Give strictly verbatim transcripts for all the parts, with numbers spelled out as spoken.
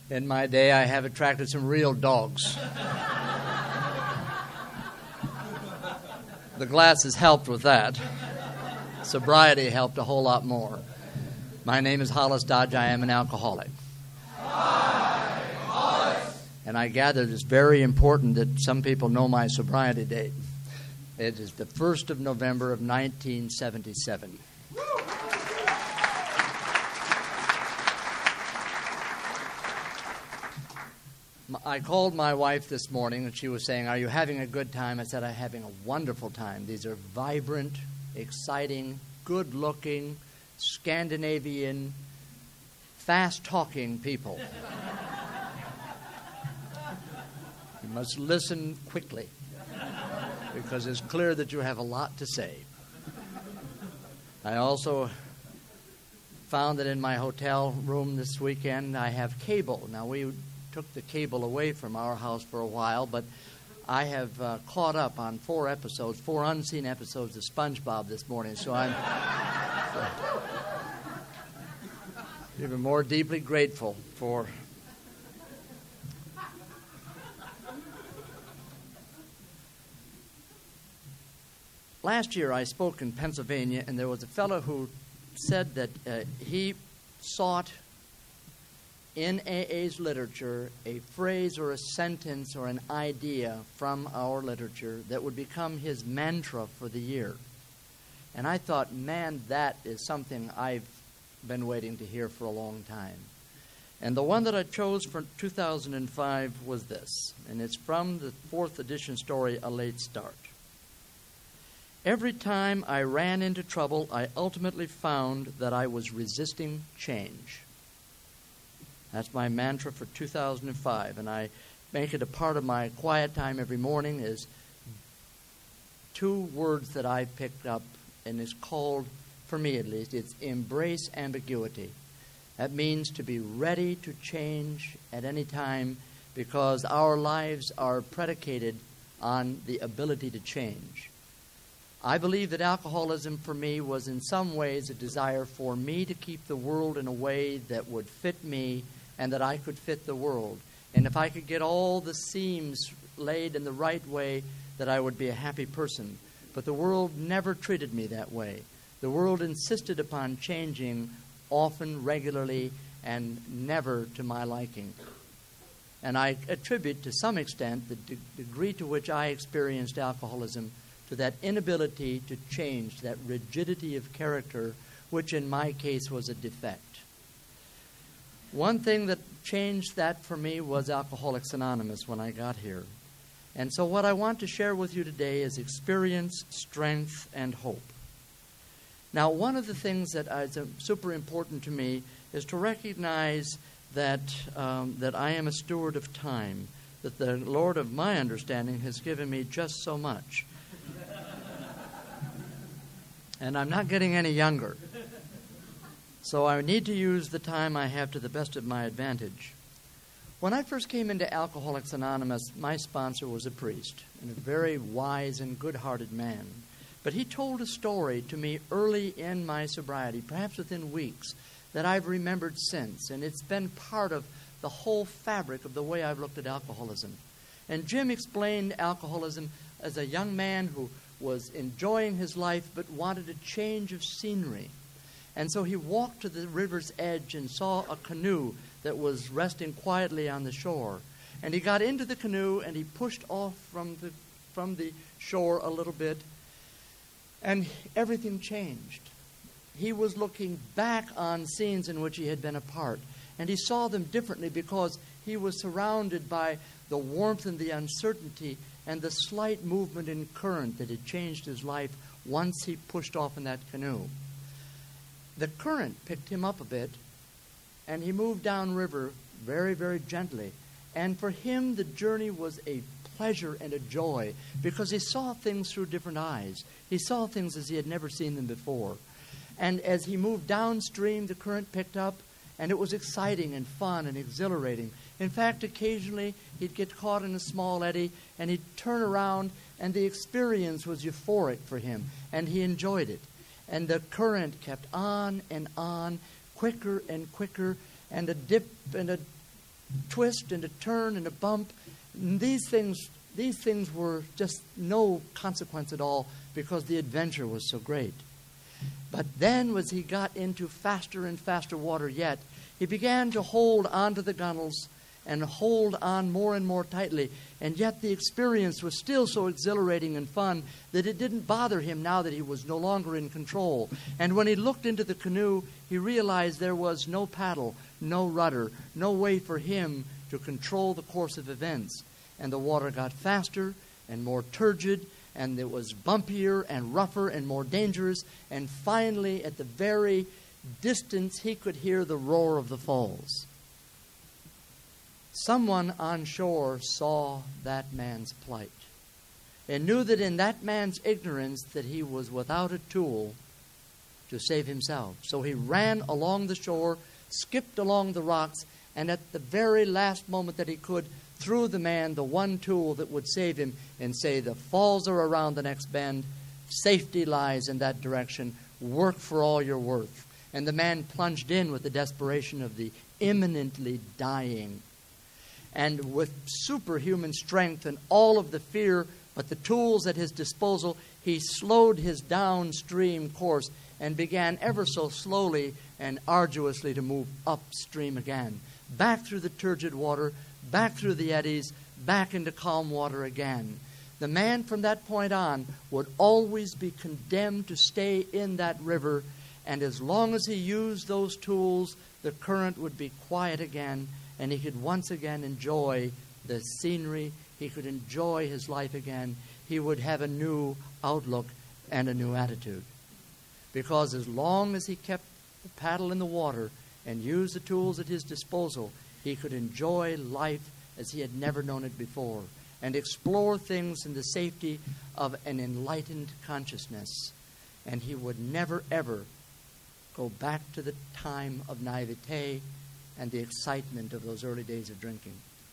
In my day, I have attracted some real dogs. The glasses helped with that. Sobriety helped a whole lot more. My name is Hollis Dodge. I am an alcoholic. Hi, Hollis. And I gather it's very important that some people know my sobriety date. It is the first of November of nineteen seventy-seven. I called my wife this morning, and she was saying, "Are you having a good time?" I said, "I'm having a wonderful time. These are vibrant, exciting, good-looking, Scandinavian, fast-talking people. You must listen quickly, because it's clear that you have a lot to say." I also found that in my hotel room this weekend, I have cable. Now, we took the cable away from our house for a while, but I have uh, caught up on four episodes, four unseen episodes of SpongeBob this morning, so I'm so, even more deeply grateful for last year I spoke in Pennsylvania, and there was a fellow who said that uh, he sought in A A's literature a phrase or a sentence or an idea from our literature that would become his mantra for the year. And I thought, man, that is something I've been waiting to hear for a long time. And the one that I chose for two thousand five was this, and it's from the fourth edition story, A Late Start. "Every time I ran into trouble, I ultimately found that I was resisting change." That's my mantra for two thousand five, and I make it a part of my quiet time every morning. Is two words that I picked up, and it's called, for me at least, it's embrace ambiguity. That means to be ready to change at any time, because our lives are predicated on the ability to change. I believe that alcoholism for me was in some ways a desire for me to keep the world in a way that would fit me and that I could fit the world. And if I could get all the seams laid in the right way, that I would be a happy person. But the world never treated me that way. The world insisted upon changing often, regularly, and never to my liking. And I attribute to some extent the de- degree to which I experienced alcoholism to that inability to change, that rigidity of character, which in my case was a defect. One thing that changed that for me was Alcoholics Anonymous when I got here. And so what I want to share with you today is experience, strength, and hope. Now, one of the things that is super important to me is to recognize that um, that I am a steward of time, that the Lord of my understanding has given me just so much. And I'm not getting any younger. So I need to use the time I have to the best of my advantage. When I first came into Alcoholics Anonymous, my sponsor was a priest and a very wise and good-hearted man. But he told a story to me early in my sobriety, perhaps within weeks, that I've remembered since. And it's been part of the whole fabric of the way I've looked at alcoholism. And Jim explained alcoholism as a young man who was enjoying his life but wanted a change of scenery. And so he walked to the river's edge and saw a canoe that was resting quietly on the shore. And he got into the canoe and he pushed off from the from the shore a little bit, and everything changed. He was looking back on scenes in which he had been a part, and he saw them differently because he was surrounded by the warmth and the uncertainty and the slight movement in current that had changed his life once he pushed off in that canoe. The current picked him up a bit, and he moved downriver very, very gently. And for him, the journey was a pleasure and a joy because he saw things through different eyes. He saw things as he had never seen them before. And as he moved downstream, the current picked up, and it was exciting and fun and exhilarating. In fact, occasionally, he'd get caught in a small eddy, and he'd turn around, and the experience was euphoric for him, and he enjoyed it. And the current kept on and on, quicker and quicker, and a dip and a twist and a turn and a bump. And these things, these things were just no consequence at all because the adventure was so great. But then as he got into faster and faster water yet, he began to hold onto the gunnels and hold on more and more tightly. And yet the experience was still so exhilarating and fun that it didn't bother him now that he was no longer in control. And when he looked into the canoe, he realized there was no paddle, no rudder, no way for him to control the course of events. And the water got faster and more turgid, and it was bumpier and rougher and more dangerous. And finally, at the very distance, he could hear the roar of the falls. Someone on shore saw that man's plight and knew that in that man's ignorance that he was without a tool to save himself. So he ran along the shore, skipped along the rocks, and at the very last moment that he could, threw the man the one tool that would save him and say, the falls are around the next bend. Safety lies in that direction. Work for all you're worth. And the man plunged in with the desperation of the imminently dying. And with superhuman strength and all of the fear, but the tools at his disposal, he slowed his downstream course and began ever so slowly and arduously to move upstream again. Back through the turgid water, back through the eddies, back into calm water again. The man from that point on would always be condemned to stay in that river, and as long as he used those tools, the current would be quiet again, and he could once again enjoy the scenery. He could enjoy his life again. He would have a new outlook and a new attitude. Because as long as he kept the paddle in the water and used the tools at his disposal, he could enjoy life as he had never known it before and explore things in the safety of an enlightened consciousness. And he would never, ever go back to the time of naivete and the excitement of those early days of drinking.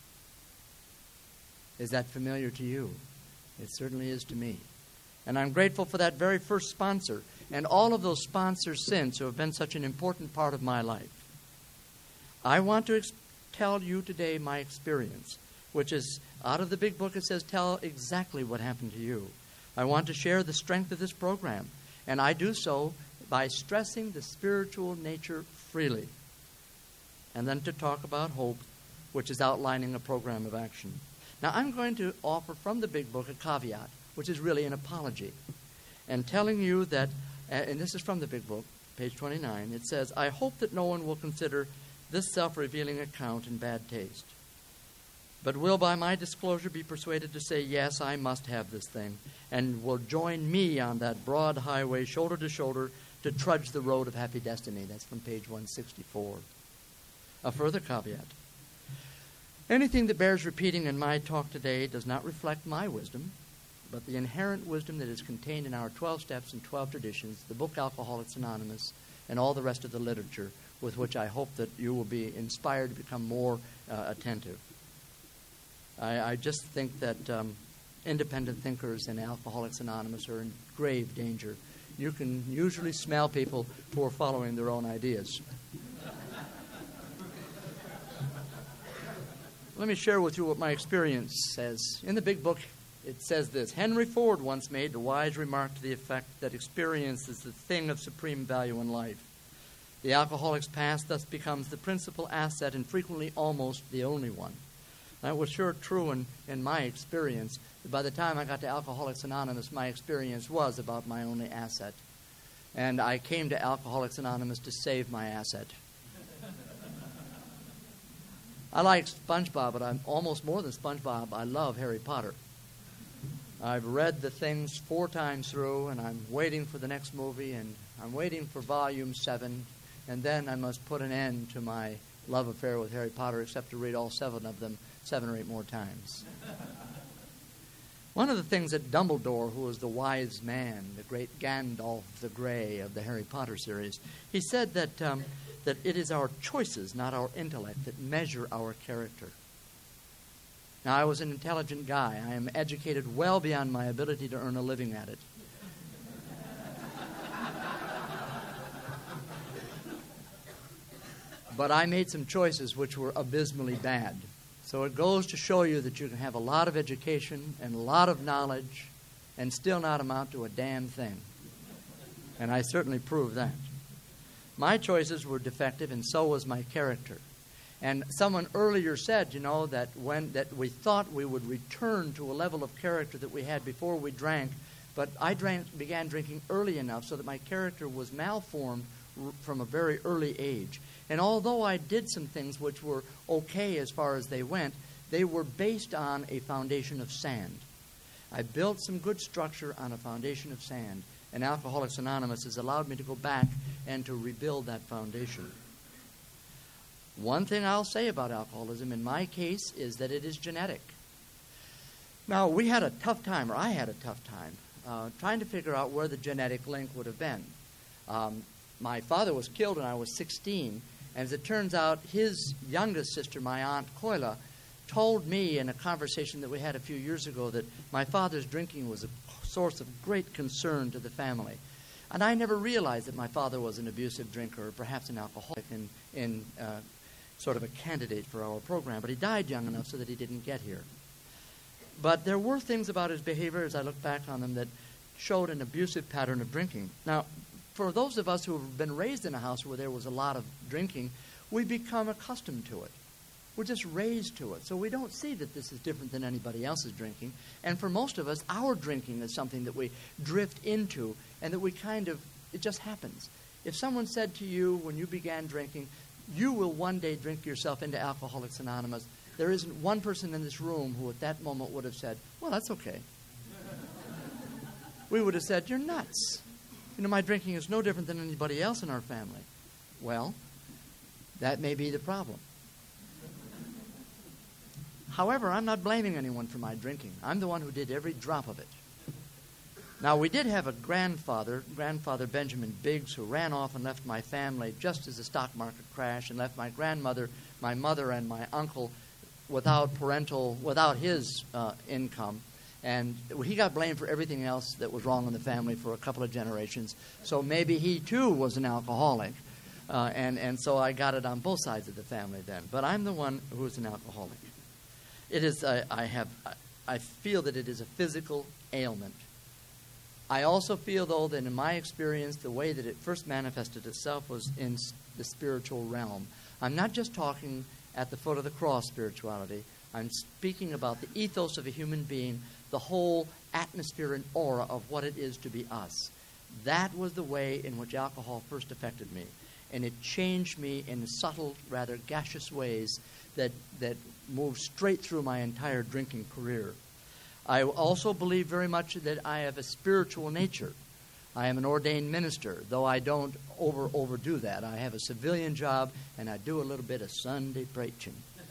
Is that familiar to you? It certainly is to me. And I'm grateful for that very first sponsor and all of those sponsors since who have been such an important part of my life. I want to ex- tell you today my experience, which is out of the big book. It says, tell exactly what happened to you. I want to share the strength of this program, and I do so by stressing the spiritual nature freely, and then to talk about hope, which is outlining a program of action. Now, I'm going to offer from the big book a caveat, which is really an apology, and telling you that, and this is from the big book, page twenty-nine, it says, I hope that no one will consider this self-revealing account in bad taste, but will by my disclosure be persuaded to say, yes, I must have this thing, and will join me on that broad highway, shoulder to shoulder, to trudge the road of happy destiny. That's from page one sixty-four. A further caveat. Anything that bears repeating in my talk today does not reflect my wisdom, but the inherent wisdom that is contained in our twelve steps and twelve traditions, the book Alcoholics Anonymous, and all the rest of the literature, with which I hope that you will be inspired to become more uh, attentive. I, I just think that um, independent thinkers in Alcoholics Anonymous are in grave danger. You can usually smell people who are following their own ideas. Let me share with you what my experience says. In the big book, it says this. Henry Ford once made a wise remark to the effect that experience is the thing of supreme value in life. The alcoholic's past thus becomes the principal asset and frequently almost the only one. That was sure true in, in my experience. By the time I got to Alcoholics Anonymous, my experience was about my only asset. And I came to Alcoholics Anonymous to save my asset. I like SpongeBob, but I'm almost more than SpongeBob. I love Harry Potter. I've read the things four times through, and I'm waiting for the next movie, and I'm waiting for volume seven, and then I must put an end to my love affair with Harry Potter, except to read all seven of them seven or eight more times. One of the things that Dumbledore, who was the wise man, the great Gandalf the Grey of the Harry Potter series, he said that um, that it is our choices, not our intellect, that measure our character. Now, I was an intelligent guy. I am educated well beyond my ability to earn a living at it. but I made some choices which were abysmally bad. So it goes to show you that you can have a lot of education and a lot of knowledge and still not amount to a damn thing. And I certainly proved that. My choices were defective, and so was my character. And someone earlier said, you know, that when that we thought we would return to a level of character that we had before we drank, but I drank, began drinking early enough so that my character was malformed r- from a very early age. And although I did some things which were okay as far as they went, they were based on a foundation of sand. I built some good structure on a foundation of sand, and Alcoholics Anonymous has allowed me to go back and to rebuild that foundation. One thing I'll say about alcoholism in my case is that it is genetic. Now, we had a tough time, or I had a tough time, uh, trying to figure out where the genetic link would have been. Um, my father was killed when I was sixteen, and as it turns out, his youngest sister, my Aunt Koila, told me in a conversation that we had a few years ago that my father's drinking was a source of great concern to the family. And I never realized that my father was an abusive drinker, or perhaps an alcoholic, in, in uh, sort of a candidate for our program. But he died young enough so that he didn't get here. But there were things about his behavior, as I look back on them, that showed an abusive pattern of drinking. Now, for those of us who have been raised in a house where there was a lot of drinking, we become accustomed to it. We're just raised to it. So we don't see that this is different than anybody else's drinking. And for most of us, our drinking is something that we drift into and that we kind of, it just happens. If someone said to you when you began drinking, you will one day drink yourself into Alcoholics Anonymous, there isn't one person in this room who at that moment would have said, well, that's okay. We would have said, you're nuts. You know, my drinking is no different than anybody else in our family. Well, that may be the problem. However, I'm not blaming anyone for my drinking. I'm the one who did every drop of it. Now, we did have a grandfather, grandfather Benjamin Biggs, who ran off and left my family just as the stock market crashed, and left my grandmother, my mother, and my uncle without parental, without his uh, income. And he got blamed for everything else that was wrong in the family for a couple of generations. So maybe he, too, was an alcoholic. Uh, and, and so I got it on both sides of the family then. But I'm the one who is an alcoholic. It is, I, I have, I feel that it is a physical ailment. I also feel, though, that in my experience, the way that it first manifested itself was in the spiritual realm. I'm not just talking at the foot of the cross spirituality. I'm speaking about the ethos of a human being, the whole atmosphere and aura of what it is to be us. That was the way in which alcohol first affected me. And it changed me in subtle, rather gaseous ways that, that moved straight through my entire drinking career. I also believe very much that I have a spiritual nature. I am an ordained minister, though I don't over overdo that. I have a civilian job, and I do a little bit of Sunday preaching.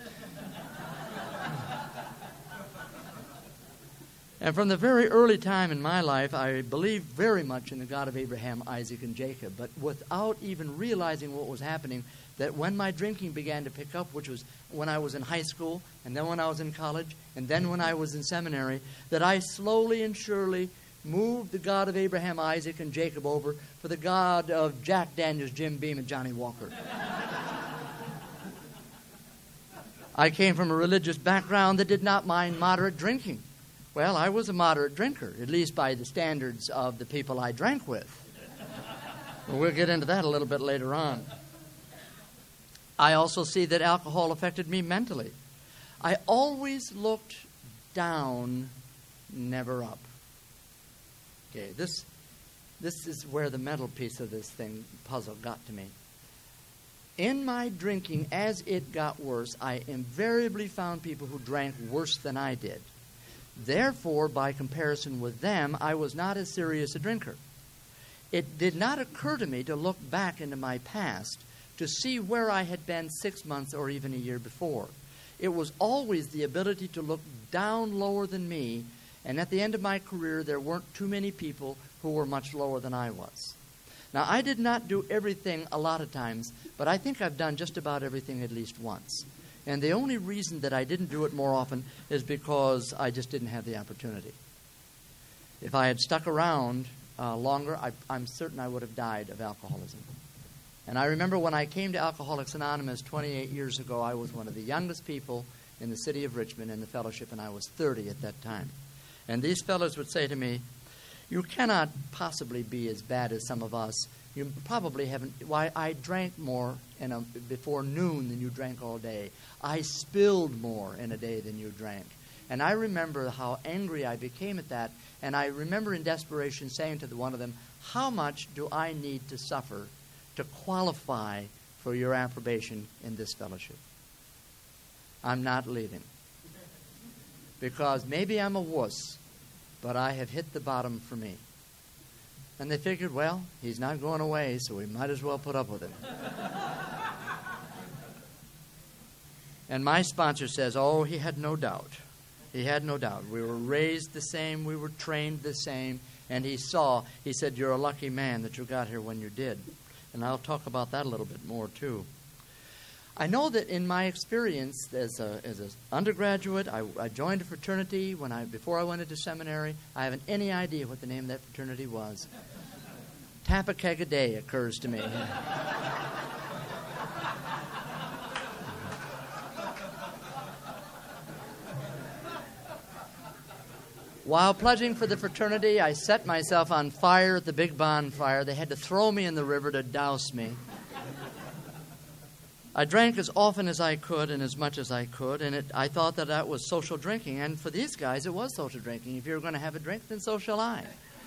And from the very early time in my life, I believed very much in the God of Abraham, Isaac, and Jacob, but without even realizing what was happening, that when my drinking began to pick up, which was when I was in high school, and then when I was in college, and then when I was in seminary, that I slowly and surely moved the God of Abraham, Isaac, and Jacob over for the God of Jack Daniels, Jim Beam, and Johnny Walker. I came from a religious background that did not mind moderate drinking. Well, I was a moderate drinker, at least by the standards of the people I drank with. Well, we'll get into that a little bit later on. I also see that alcohol affected me mentally. I always looked down, never up. Okay, this, this is where the mental piece of this thing, puzzle, got to me. In my drinking, as it got worse, I invariably found people who drank worse than I did. Therefore, by comparison with them, I was not as serious a drinker. It did not occur to me to look back into my past to see where I had been six months or even a year before. It was always the ability to look down lower than me, and at the end of my career, there weren't too many people who were much lower than I was. Now, I did not do everything a lot of times, but I think I've done just about everything at least once. And the only reason that I didn't do it more often is because I just didn't have the opportunity. If I had stuck around uh, longer, I, I'm certain I would have died of alcoholism. And I remember when I came to Alcoholics Anonymous twenty-eight years ago, I was one of the youngest people in the city of Richmond in the fellowship, and I was thirty at that time. And these fellows would say to me, "You cannot possibly be as bad as some of us. You probably haven't. Why, I drank more in a, before noon than you drank all day. I spilled more in a day than you drank." And I remember how angry I became at that. And I remember in desperation saying to the, one of them, "How much do I need to suffer to qualify for your approbation in this fellowship? I'm not leaving. Because maybe I'm a wuss, but I have hit the bottom for me." And they figured, well, he's not going away, so we might as well put up with it. And my sponsor says, oh, he had no doubt. He had no doubt. We were raised the same. We were trained the same. And he saw, he said, "You're a lucky man that you got here when you did." And I'll talk about that a little bit more, too. I know that in my experience as a as an undergraduate, I, I joined a fraternity when I before I went into seminary. I haven't any idea what the name of that fraternity was. Tap a keg a day occurs to me. While pledging for the fraternity, I set myself on fire at the big bonfire. They had to throw me in the river to douse me. I drank as often as I could and as much as I could, and it, I thought that that was social drinking. And for these guys, it was social drinking. If you're going to have a drink, then so shall I.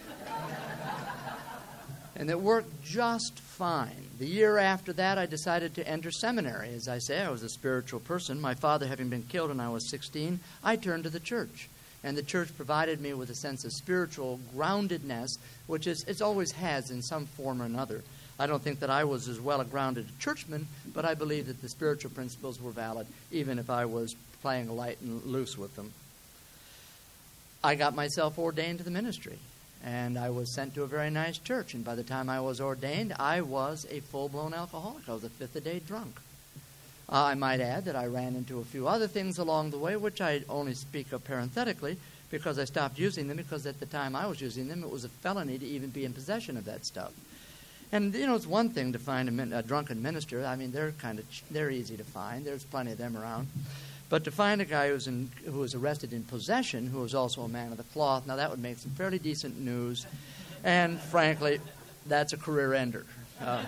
And it worked just fine. The year after that, I decided to enter seminary. As I say, I was a spiritual person. My father having been killed when I was sixteen, I turned to the church. And the church provided me with a sense of spiritual groundedness, which is it always has in some form or another. I don't think that I was as well a grounded churchman, but I believe that the spiritual principles were valid, even if I was playing light and loose with them. I got myself ordained to the ministry, and I was sent to a very nice church. And by the time I was ordained, I was a full-blown alcoholic. I was a fifth-a-day drunk. Uh, I might add that I ran into a few other things along the way, which I only speak of parenthetically, because I stopped using them, because at the time I was using them, it was a felony to even be in possession of that stuff. And, you know, it's one thing to find a, min- a drunken minister. I mean, they're kind of ch- they're easy to find. There's plenty of them around. But to find a guy who's in, who was arrested in possession, who was also a man of the cloth, now that would make some fairly decent news. And, frankly, that's a career ender. Uh,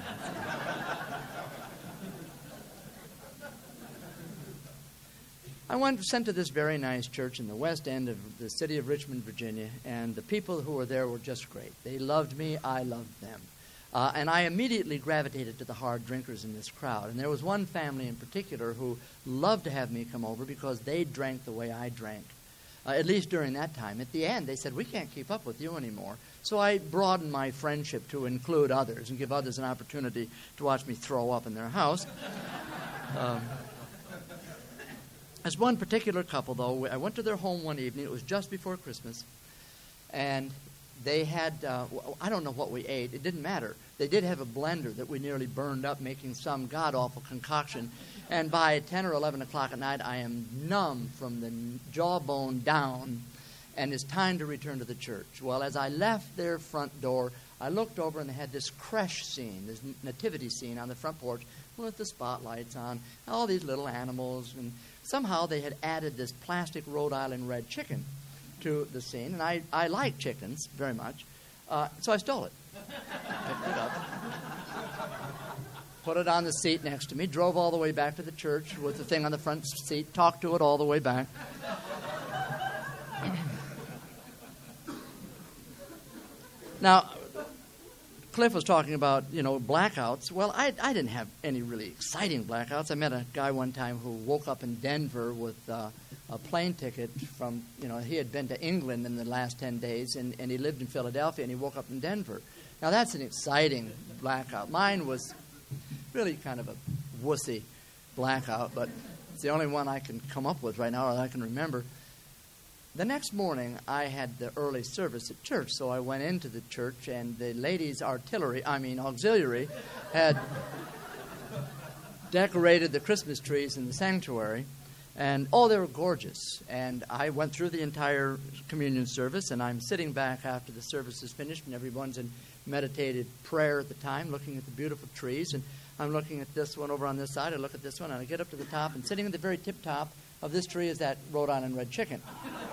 I went sent to this very nice church in the west end of the city of Richmond, Virginia, and the people who were there were just great. They loved me. I loved them. Uh, and I immediately gravitated to the hard drinkers in this crowd. And there was one family in particular who loved to have me come over because they drank the way I drank, uh, at least during that time. At the end, they said, "We can't keep up with you anymore." So I broadened my friendship to include others and give others an opportunity to watch me throw up in their house. Um, There's one particular couple, though. I went to their home one evening. It was just before Christmas. And they had, uh, I don't know what we ate. It didn't matter. They did have a blender that we nearly burned up making some god-awful concoction. And by ten or eleven o'clock at night, I am numb from the jawbone down, and it's time to return to the church. Well, as I left their front door, I looked over, and they had this creche scene, this nativity scene on the front porch with the spotlights on, all these little animals. And somehow they had added this plastic Rhode Island red chicken to the scene, and I, I like chickens very much, uh, so I stole it. Picked it up, put it on the seat next to me, drove all the way back to the church with the thing on the front seat, talked to it all the way back. Now, Cliff was talking about, you know, blackouts. Well, I, I didn't have any really exciting blackouts. I met a guy one time who woke up in Denver with uh, a plane ticket from, you know, he had been to England in the last ten days, and, and he lived in Philadelphia, and he woke up in Denver. Now, that's an exciting blackout. Mine was really kind of a wussy blackout, but it's the only one I can come up with right now or that I can remember. The next morning, I had the early service at church, so I went into the church, and the ladies' artillery, I mean auxiliary, had decorated the Christmas trees in the sanctuary, and, oh, they were gorgeous. And I went through the entire communion service, and I'm sitting back after the service is finished, and everyone's in meditative prayer at the time, looking at the beautiful trees, and I'm looking at this one over on this side. I look at this one, and I get up to the top, and sitting at the very tip top of this tree is that Rhode Island red chicken.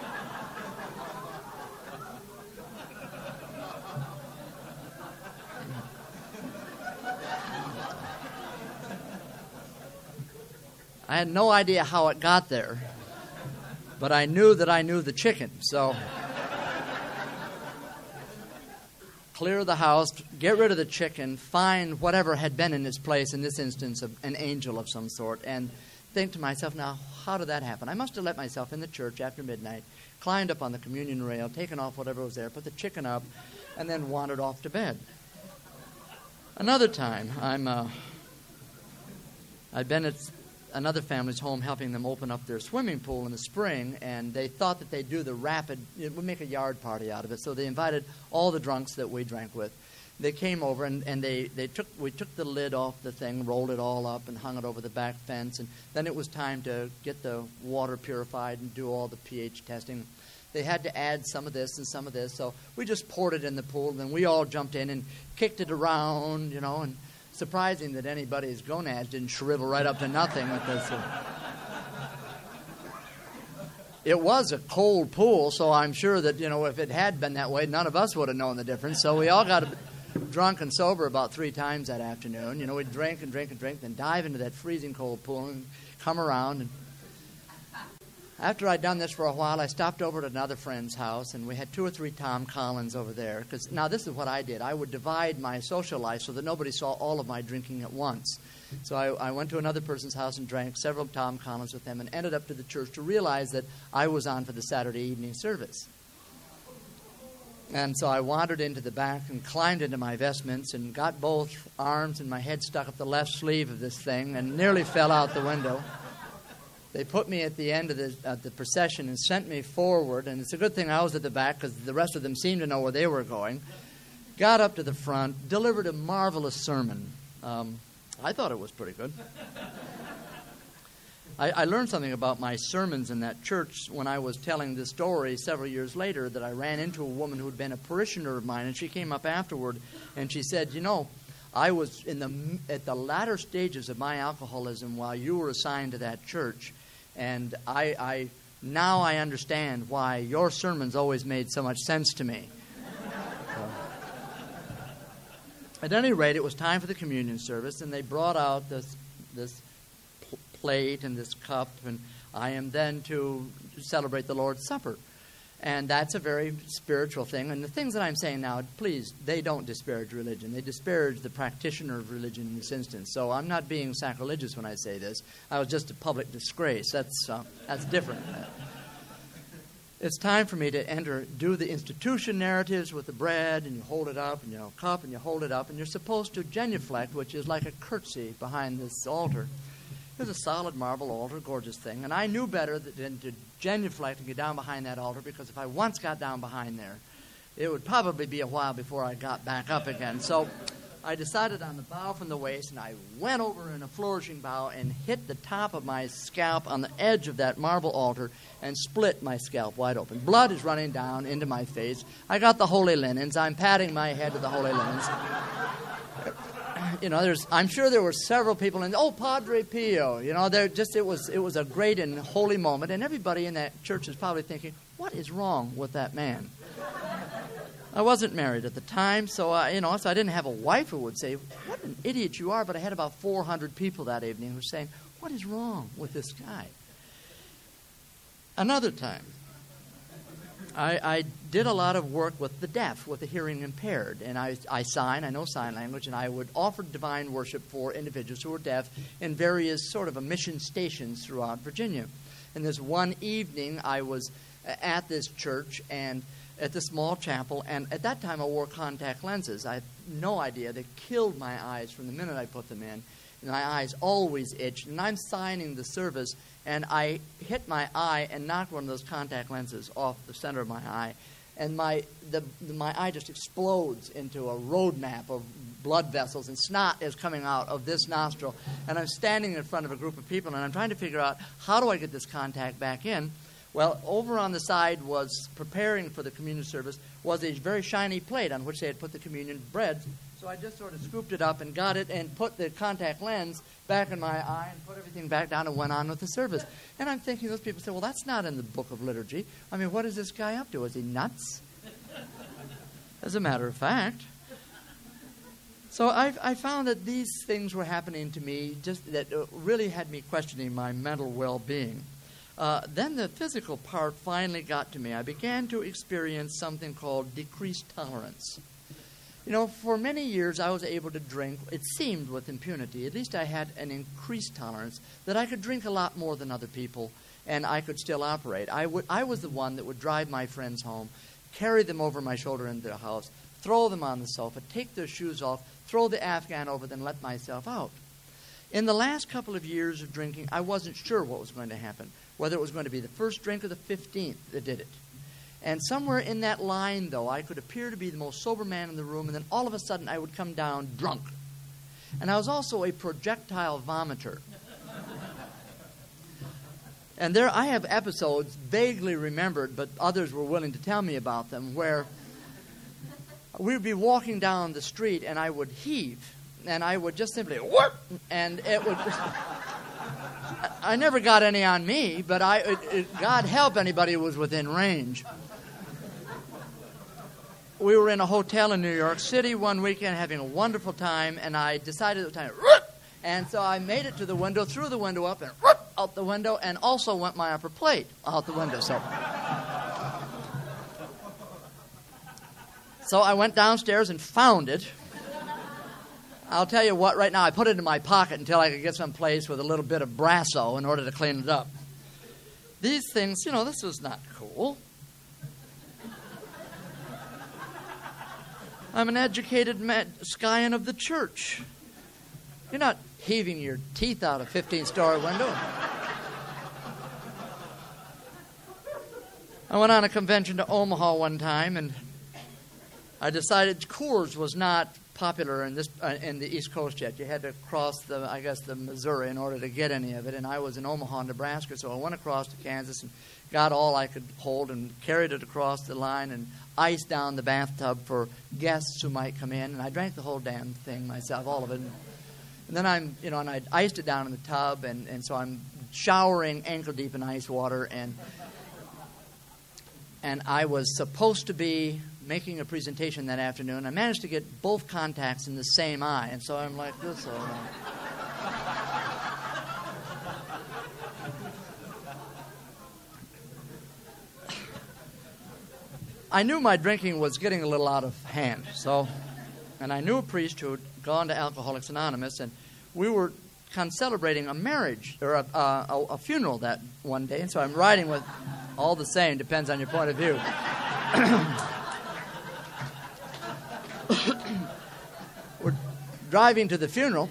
I had no idea how it got there, but I knew that I knew the chicken, so clear the house, get rid of the chicken, find whatever had been in its place, in this instance, of an angel of some sort, and think to myself, now, how did that happen? I must have let myself in the church after midnight, climbed up on the communion rail, taken off whatever was there, put the chicken up, and then wandered off to bed. Another time, I'm, uh, I've been at another family's home helping them open up their swimming pool in the spring, and they thought that they'd do the rapid, it would make a yard party out of it, so they invited all the drunks that we drank with. They came over, and, and they, they took we took the lid off the thing, rolled it all up, and hung it over the back fence, and then it was time to get the water purified and do all the pH testing. They had to add some of this and some of this, so we just poured it in the pool, and then we all jumped in and kicked it around, you know, and surprising that anybody's gonads didn't shrivel right up to nothing with this. It was a cold pool, so I'm sure that, you know, if it had been that way, none of us would have known the difference. So we all got drunk and sober about three times that afternoon. You know, we'd drink and drink and drink, then dive into that freezing cold pool and come around. And after I'd done this for a while, I stopped over at another friend's house, and we had two or three Tom Collins over there. Because now this is what I did. I would divide my social life so that nobody saw all of my drinking at once. So I, I went to another person's house and drank several Tom Collins with them and ended up to the church to realize that I was on for the Saturday evening service. And so I wandered into the back and climbed into my vestments and got both arms and my head stuck up the left sleeve of this thing and nearly fell out the window. They put me at the end of the, uh, the procession and sent me forward, and it's a good thing I was at the back because the rest of them seemed to know where they were going. Got up to the front, delivered a marvelous sermon. Um, I thought it was pretty good. I, I learned something about my sermons in that church when I was telling this story several years later, that I ran into a woman who had been a parishioner of mine, and she came up afterward, and she said, you know, I was in the at the latter stages of my alcoholism while you were assigned to that church, and I, I now I understand why your sermons always made so much sense to me. So, at any rate, it was time for the communion service, and they brought out this this pl- plate and this cup, and I am then to celebrate the Lord's Supper. And that's a very spiritual thing. And the things that I'm saying now, please, they don't disparage religion. They disparage the practitioner of religion in this instance. So I'm not being sacrilegious when I say this. I was just a public disgrace. That's uh, that's different. It's time for me to enter, do the institution narratives with the bread, and you hold it up, and you know, cup, and you hold it up, and you're supposed to genuflect, which is like a curtsy behind this altar. It was a solid marble altar, gorgeous thing. And I knew better than to genuflect and get down behind that altar, because if I once got down behind there, it would probably be a while before I got back up again. So I decided on the bow from the waist, and I went over in a flourishing bow and hit the top of my scalp on the edge of that marble altar and split my scalp wide open. Blood is running down into my face. I got the holy linens. I'm patting my head with the holy linens. You know, there's. I'm sure there were several people in. Oh, Padre Pio. You know, there just it was. It was a great and holy moment, and everybody in that church is probably thinking, "What is wrong with that man?" I wasn't married at the time, so I, you know, so I didn't have a wife who would say, "What an idiot you are." But I had about four hundred people that evening who were saying, "What is wrong with this guy?" Another time, I, I did a lot of work with the deaf, with the hearing impaired, and I, I sign, I know sign language, and I would offer divine worship for individuals who were deaf in various sort of a mission stations throughout Virginia. And this one evening, I was at this church and at the small chapel, and at that time I wore contact lenses. I had no idea. They killed my eyes from the minute I put them in. And my eyes always itched, and I'm signing the service, and I hit my eye and knocked one of those contact lenses off the center of my eye, and my the, the my eye just explodes into a road map of blood vessels, and snot is coming out of this nostril, and I'm standing in front of a group of people, and I'm trying to figure out, how do I get this contact back in? Well, over on the side was, preparing for the communion service, was a very shiny plate on which they had put the communion bread So I just sort of scooped it up and got it and put the contact lens back in my eye and put everything back down and went on with the service. And I'm thinking, those people say, well, that's not in the book of liturgy. I mean, what is this guy up to? Is he nuts? As a matter of fact. So I, I found that these things were happening to me just that really had me questioning my mental well-being. Uh, then the physical part finally got to me. I began to experience something called decreased tolerance. You know, for many years I was able to drink, it seemed with impunity. At least I had an increased tolerance that I could drink a lot more than other people and I could still operate. I, would, I was the one that would drive my friends home, carry them over my shoulder into their house, throw them on the sofa, take their shoes off, throw the Afghan over them, let myself out. In the last couple of years of drinking, I wasn't sure what was going to happen, whether it was going to be the first drink or the fifteenth that did it. And somewhere in that line, though, I could appear to be the most sober man in the room, and then all of a sudden I would come down drunk. And I was also a projectile vomiter. And there I have episodes vaguely remembered, but others were willing to tell me about them, where we would be walking down the street and I would heave, and I would just simply whoop, and it would just... I never got any on me, but I it, it, God help anybody who was within range. We were in a hotel in New York City one weekend having a wonderful time, and I decided at the time, and so I made it to the window, threw the window up, and out the window, and also went my upper plate out the window. So, so I went downstairs and found it. I'll tell you what, right now, I put it in my pocket until I could get someplace with a little bit of Brasso in order to clean it up. These things, you know, this was not cool. I'm an educated man, scion of the church. You're not heaving your teeth out a fifteen-story window. I went on a convention to Omaha one time, and I decided Coors was not popular in this uh, in the East Coast yet. You had to cross the, I guess, the Missouri in order to get any of it. And I was in Omaha, Nebraska, so I went across to Kansas and got all I could hold and carried it across the line and iced down the bathtub for guests who might come in. And I drank the whole damn thing myself, all of it. And then I'm, you know, and I iced it down in the tub, and, and so I'm showering ankle deep in ice water, and and I was supposed to be making a presentation that afternoon. I managed to get both contacts in the same eye, and so I'm like this all right. I knew my drinking was getting a little out of hand, so, and I knew a priest who had gone to Alcoholics Anonymous, and we were kind of celebrating a marriage, or a, a, a funeral that one day, and so I'm riding with, all the same, depends on your point of view. We're driving to the funeral,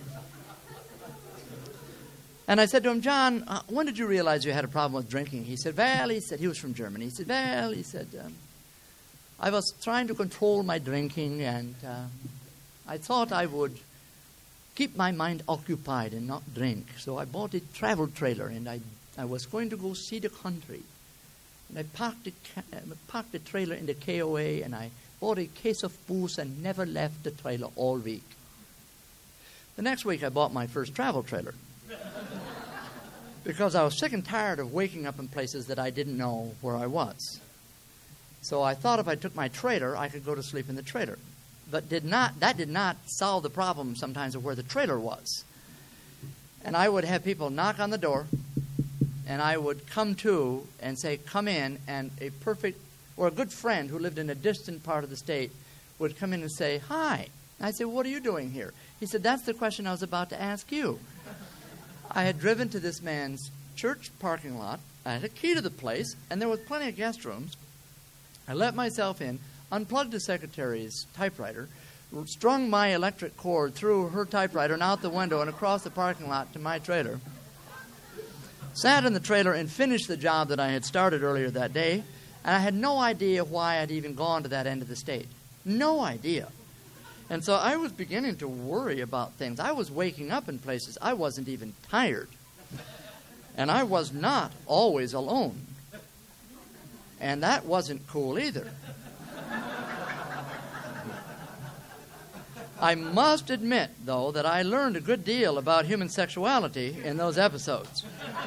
and I said to him, John, uh, when did you realize you had a problem with drinking? He said, well, he said, he was from Germany. He said, well, he said, um, I was trying to control my drinking, and uh, I thought I would keep my mind occupied and not drink. So I bought a travel trailer, and I, I was going to go see the country. And I parked the, ca- parked the trailer in the K O A, and I bought a case of booze and never left the trailer all week. The next week, I bought my first travel trailer because I was sick and tired of waking up in places that I didn't know where I was. So I thought if I took my trailer, I could go to sleep in the trailer. But did not that did not solve the problem sometimes of where the trailer was. And I would have people knock on the door, and I would come to and say, come in, and a perfect, or a good friend who lived in a distant part of the state would come in and say, hi. And I'd say, what are you doing here? He said, that's the question I was about to ask you. I had driven to this man's church parking lot. I had a key to the place, and there was plenty of guest rooms. I let myself in, unplugged the secretary's typewriter, strung my electric cord through her typewriter and out the window and across the parking lot to my trailer, sat in the trailer and finished the job that I had started earlier that day, and I had no idea why I'd even gone to that end of the state. No idea. And so I was beginning to worry about things. I was waking up in places I wasn't even tired. And I was not always alone. And that wasn't cool either. I must admit, though, that I learned a good deal about human sexuality in those episodes.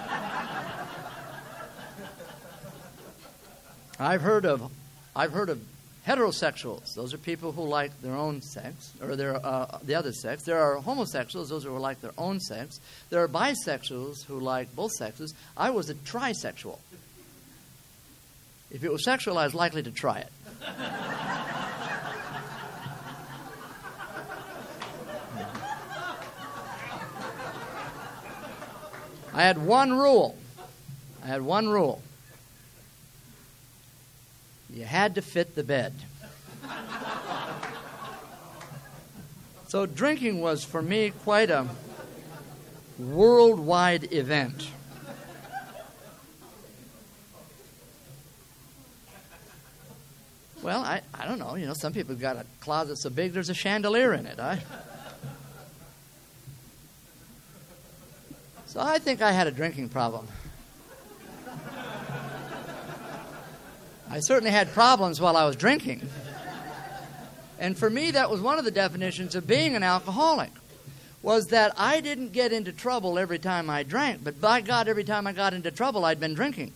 I've heard of, I've heard of heterosexuals. Those are people who like their own sex, or their uh, the other sex. There are homosexuals. Those are who like their own sex. There are bisexuals who like both sexes. I was a trisexual. If it was sexual, I was likely to try it. I had one rule. I had one rule. You had to fit the bed. So drinking was, for me, quite a worldwide event. Well, I, I don't know. You know, some people have got a closet so big there's a chandelier in it. I... So I think I had a drinking problem. I certainly had problems while I was drinking. And for me, that was one of the definitions of being an alcoholic, was that I didn't get into trouble every time I drank, but by God, every time I got into trouble, I'd been drinking.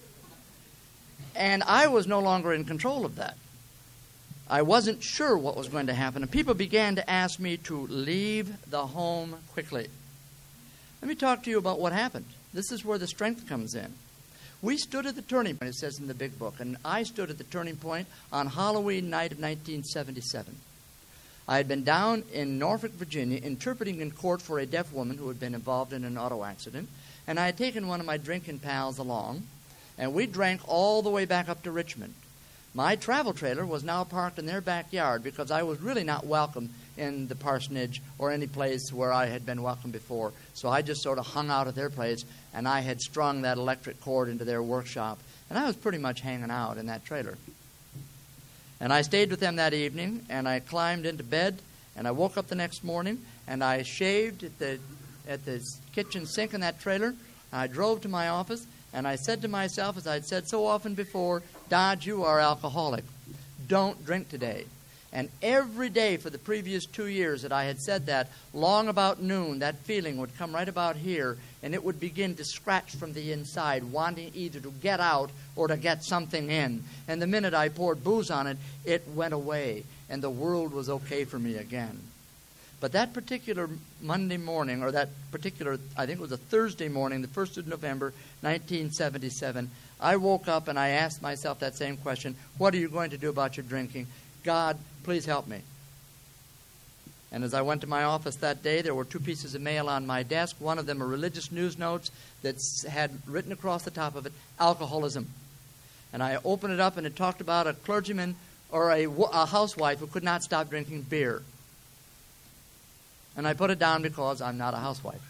And I was no longer in control of that. I wasn't sure what was going to happen, and people began to ask me to leave the home quickly. Let me talk to you about what happened. This is where the strength comes in. We stood at the turning point, it says in the big book, and I stood at the turning point on Halloween night of nineteen seventy-seven. I had been down in Norfolk, Virginia, interpreting in court for a deaf woman who had been involved in an auto accident, and I had taken one of my drinking pals along, and we drank all the way back up to Richmond. My travel trailer was now parked in their backyard because I was really not welcome in the parsonage or any place where I had been welcome before. So I just sort of hung out at their place, and I had strung that electric cord into their workshop, and I was pretty much hanging out in that trailer. And I stayed with them that evening, and I climbed into bed, and I woke up the next morning, and I shaved at the at the kitchen sink in that trailer. I drove to my office, and I said to myself, as I'd said so often before, Dodge, you are alcoholic. Don't drink today. And every day for the previous two years that I had said that, long about noon, that feeling would come right about here, and it would begin to scratch from the inside, wanting either to get out or to get something in. And the minute I poured booze on it, it went away, and the world was okay for me again. But that particular Monday morning, or that particular, I think it was a Thursday morning, the first of November, nineteen seventy-seven, I woke up and I asked myself that same question, what are you going to do about your drinking? God, please help me. And as I went to my office that day, there were two pieces of mail on my desk. One of them are religious news notes that had written across the top of it, alcoholism. And I opened it up, and it talked about a clergyman or a, a housewife who could not stop drinking beer. And I put it down because I'm not a housewife.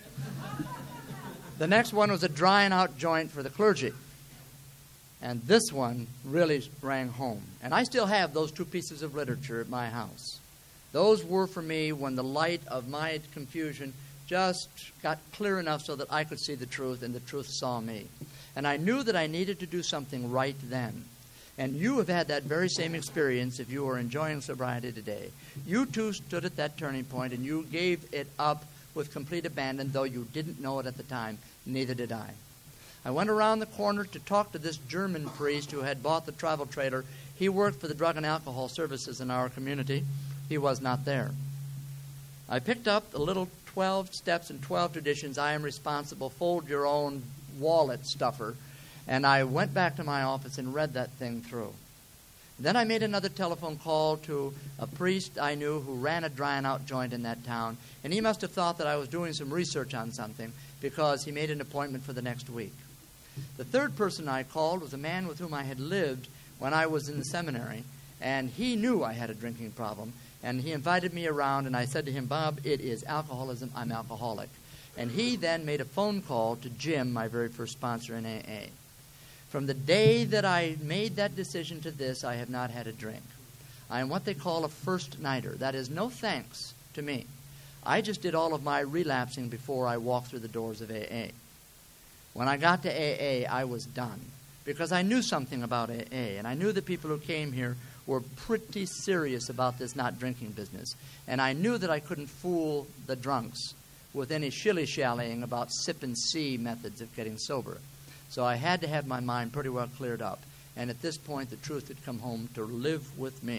The next one was a drying out joint for the clergy. And this one really rang home. And I still have those two pieces of literature at my house. Those were for me when the light of my confusion just got clear enough so that I could see the truth, and the truth saw me. And I knew that I needed to do something right then. And you have had that very same experience if you are enjoying sobriety today. You too stood at that turning point, and you gave it up with complete abandon, though you didn't know it at the time. Neither did I. I went around the corner to talk to this German priest who had bought the travel trailer. He worked for the Drug and Alcohol Services in our community. He was not there. I picked up the little twelve Steps and twelve Traditions, I am responsible, fold your own wallet stuffer, and I went back to my office and read that thing through. Then I made another telephone call to a priest I knew who ran a drying out joint in that town, and he must have thought that I was doing some research on something because he made an appointment for the next week. The third person I called was a man with whom I had lived when I was in the seminary, and he knew I had a drinking problem, and he invited me around, and I said to him, Bob, it is alcoholism, I'm alcoholic. And he then made a phone call to Jim, my very first sponsor in A A. From the day that I made that decision to this, I have not had a drink. I am what they call a first nighter. That is no thanks to me. I just did all of my relapsing before I walked through the doors of A A. When I got to A A, I was done because I knew something about A A, and I knew the people who came here were pretty serious about this not drinking business. And I knew that I couldn't fool the drunks with any shilly-shallying about sip-and-see methods of getting sober. So I had to have my mind pretty well cleared up. And at this point, the truth had come home to live with me.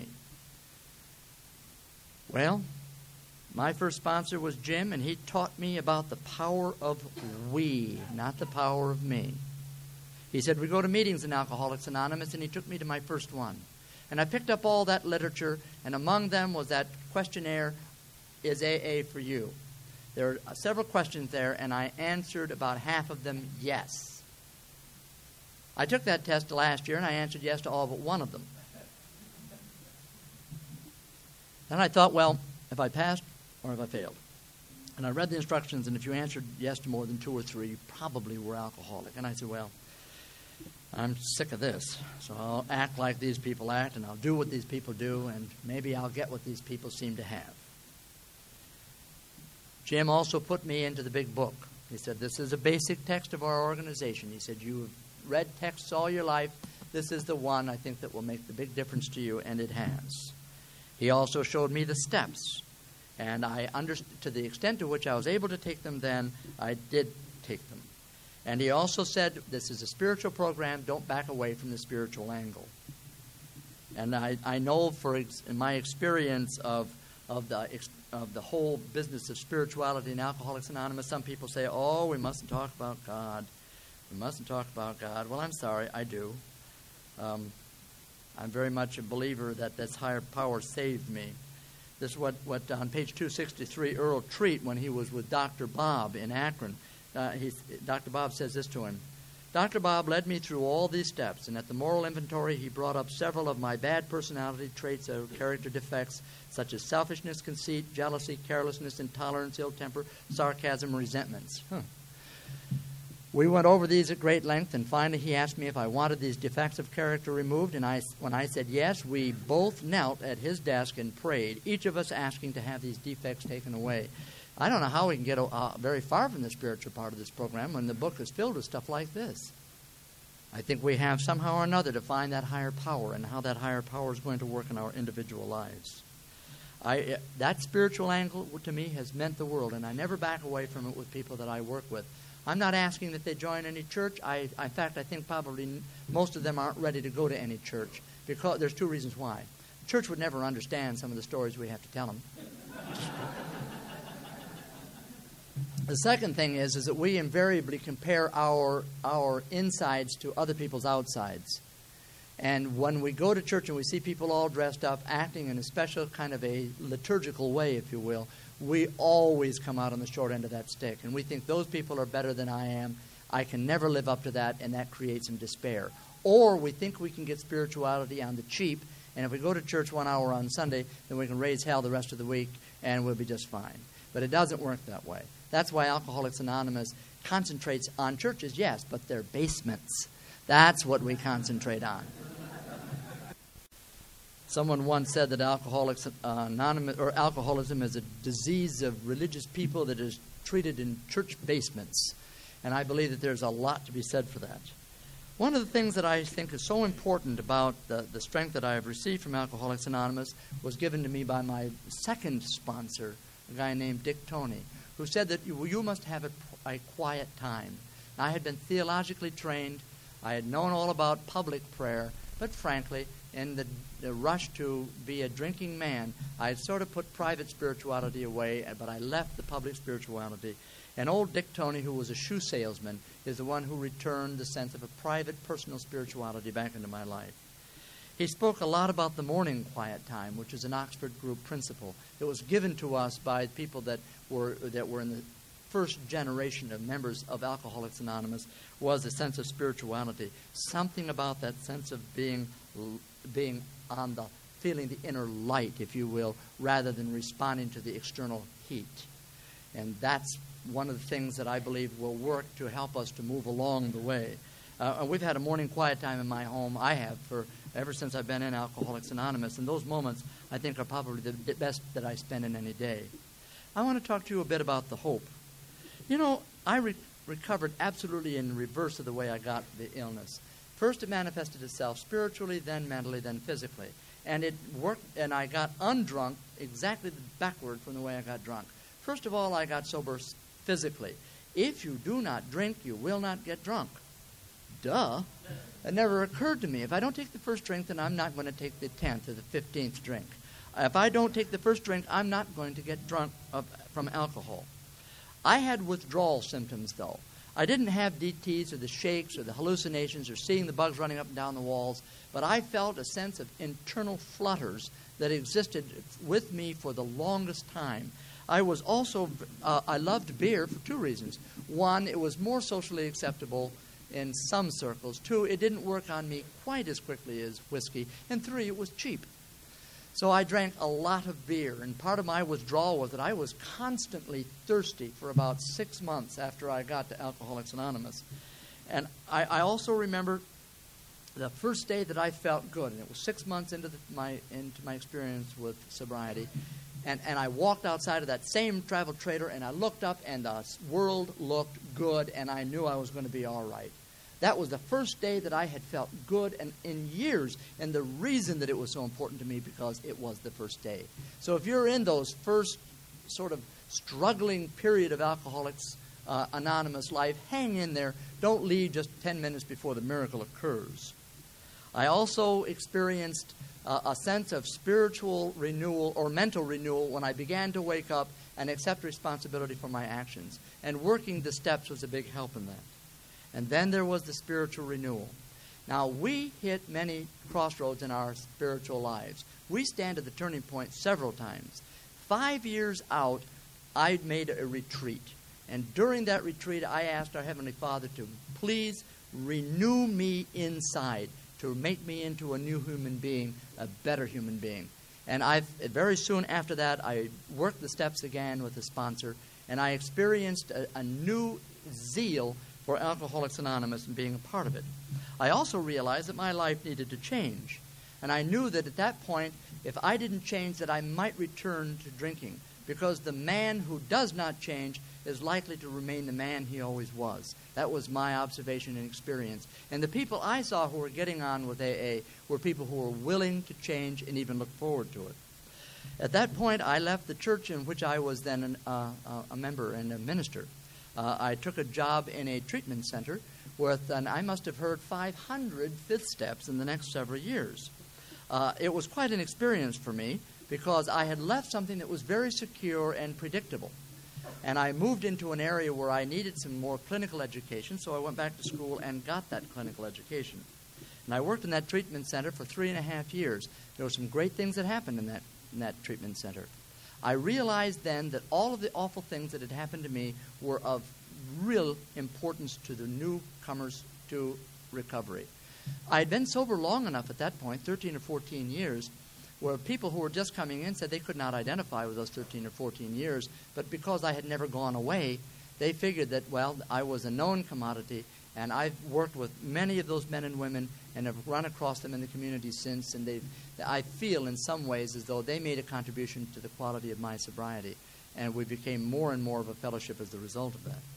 Well, my first sponsor was Jim, and he taught me about the power of we, not the power of me. He said, we go to meetings in Alcoholics Anonymous, and he took me to my first one. And I picked up all that literature, and among them was that questionnaire, is A A for you? There are several questions there, and I answered about half of them yes. I took that test last year, and I answered yes to all but one of them. Then I thought, well, if I passed or if I failed. And I read the instructions, and if you answered yes to more than two or three, you probably were alcoholic. And I said, well, I'm sick of this, so I'll act like these people act, and I'll do what these people do, and maybe I'll get what these people seem to have. Jim also put me into the big book. He said, this is a basic text of our organization. He said, you have read texts all your life. This is the one I think that will make the big difference to you, and it has. He also showed me the steps, and I understood, to the extent to which I was able to take them then, I did take them. And he also said, this is a spiritual program, don't back away from the spiritual angle. And I, I know for ex, in my experience of of the ex, of the whole business of spirituality in Alcoholics Anonymous, some people say, oh, we mustn't talk about God. We mustn't talk about God. Well, I'm sorry, I do. Um, I'm very much a believer that this higher power saved me. This is what, what on page two sixty-three, Earl Treat, when he was with Doctor Bob in Akron, Uh, he's, Doctor Bob says this to him. Doctor Bob led me through all these steps, and at the moral inventory, he brought up several of my bad personality traits or character defects, such as selfishness, conceit, jealousy, carelessness, intolerance, ill temper, sarcasm, resentments. Huh. We went over these at great length, and finally he asked me if I wanted these defects of character removed, and I, when I said yes, we both knelt at his desk and prayed, each of us asking to have these defects taken away. I don't know how we can get uh, very far from the spiritual part of this program when the book is filled with stuff like this. I think we have somehow or another to find that higher power and how that higher power is going to work in our individual lives. I, that spiritual angle to me has meant the world, and I never back away from it with people that I work with. I'm not asking that they join any church. I, in fact, I think probably most of them aren't ready to go to any church, because there's two reasons why. The church would never understand some of the stories we have to tell them. The second thing is, is that we invariably compare our our insides to other people's outsides. And when we go to church and we see people all dressed up, acting in a special kind of a liturgical way, if you will, we always come out on the short end of that stick. And we think those people are better than I am. I can never live up to that, and that creates some despair. Or we think we can get spirituality on the cheap, and if we go to church one hour on Sunday, then we can raise hell the rest of the week, and we'll be just fine. But it doesn't work that way. That's why Alcoholics Anonymous concentrates on churches, yes, but they're basements. That's what we concentrate on. Someone once said that Alcoholics Anonymous or alcoholism is a disease of religious people that is treated in church basements. And I believe that there's a lot to be said for that. One of the things that I think is so important about the, the strength that I have received from Alcoholics Anonymous was given to me by my second sponsor, a guy named Dick Toney, who said that you, you must have a, a quiet time. Now, I had been theologically trained. I had known all about public prayer, but frankly, in the, the rush to be a drinking man, I had sort of put private spirituality away, but I left the public spirituality. And old Dick Toney, who was a shoe salesman, is the one who returned the sense of a private, personal spirituality back into my life. He spoke a lot about the morning quiet time, which is an Oxford group principle. It was given to us by people that were that were in the first generation of members of Alcoholics Anonymous, was a sense of spirituality. Something about that sense of being being on the, feeling the inner light, if you will, rather than responding to the external heat. And that's one of the things that I believe will work to help us to move along the way. Uh, we've had a morning quiet time in my home. I have for ever since I've been in Alcoholics Anonymous. And those moments, I think, are probably the best that I spend in any day. I want to talk to you a bit about the hope. You know, I re- recovered absolutely in reverse of the way I got the illness. First it manifested itself spiritually, then mentally, then physically. And it worked, and I got undrunk exactly backward from the way I got drunk. First of all, I got sober physically. If you do not drink, you will not get drunk. Duh. It never occurred to me. If I don't take the first drink, then I'm not going to take the tenth or the fifteenth drink. If I don't take the first drink, I'm not going to get drunk of, from alcohol. I had withdrawal symptoms, though. I didn't have D Ts or the shakes or the hallucinations or seeing the bugs running up and down the walls, but I felt a sense of internal flutters that existed with me for the longest time. I was also, uh, I loved beer for two reasons. One, it was more socially acceptable in some circles. Two, it didn't work on me quite as quickly as whiskey. And three, it was cheap. So I drank a lot of beer, and part of my withdrawal was that I was constantly thirsty for about six months after I got to Alcoholics Anonymous. And I, I also remember the first day that I felt good, and it was six months into the, my into my experience with sobriety, and, and I walked outside of that same travel trailer, and I looked up, and the world looked good, and I knew I was going to be all right. That was the first day that I had felt good and in years, and the reason that it was so important to me because it was the first day. So if you're in those first sort of struggling period of Alcoholics uh, Anonymous life, hang in there. Don't leave just ten minutes before the miracle occurs. I also experienced uh, a sense of spiritual renewal or mental renewal when I began to wake up and accept responsibility for my actions. And working the steps was a big help in that. And then there was the spiritual renewal. Now, we hit many crossroads in our spiritual lives. We stand at the turning point several times. Five years out, I made a retreat. And during that retreat, I asked our Heavenly Father to please renew me inside, to make me into a new human being, a better human being. And I've very soon after that, I worked the steps again with a sponsor, and I experienced a, a new zeal for Alcoholics Anonymous and being a part of it. I also realized that my life needed to change. And I knew that at that point, if I didn't change, that I might return to drinking. Because the man who does not change is likely to remain the man he always was. That was my observation and experience. And the people I saw who were getting on with A A were people who were willing to change and even look forward to it. At that point, I left the church in which I was then an, uh, a member and a minister. Uh, I took a job in a treatment center with, and I must have heard five hundred fifth steps in the next several years. Uh, it was quite an experience for me because I had left something that was very secure and predictable. And I moved into an area where I needed some more clinical education, so I went back to school and got that clinical education. And I worked in that treatment center for three and a half years. There were some great things that happened in that, in that treatment center. I realized then that all of the awful things that had happened to me were of real importance to the newcomers to recovery. I had been sober long enough at that point, thirteen or fourteen years, where people who were just coming in said they could not identify with those thirteen or fourteen years, but because I had never gone away, they figured that, well, I was a known commodity, and I've worked with many of those men and women and have run across them in the community since, and they've, I feel in some ways as though they made a contribution to the quality of my sobriety, and we became more and more of a fellowship as a result of that.